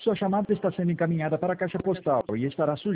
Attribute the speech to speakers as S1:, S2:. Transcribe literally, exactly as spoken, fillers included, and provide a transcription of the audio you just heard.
S1: Sua chamada está sendo encaminhada para a caixa postal e estará sujeita